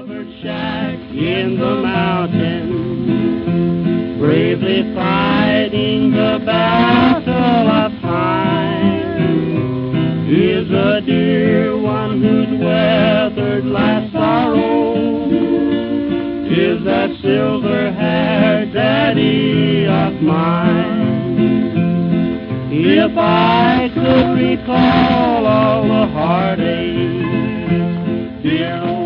covered shack in the mountains, bravely fighting the battle of time, is a dear one who's weathered life's sorrow, is that silver-haired daddy of mine. If I could recall all the heartaches, dear